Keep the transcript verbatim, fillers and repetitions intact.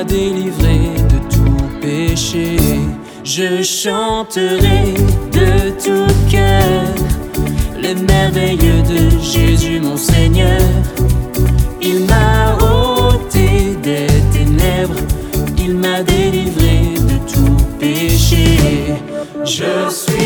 délivré de tout péché. Je chanterai de tout cœur les merveilles de Jésus mon Seigneur. Il m'a ôté des ténèbres, il m'a délivré de tout péché. Je suis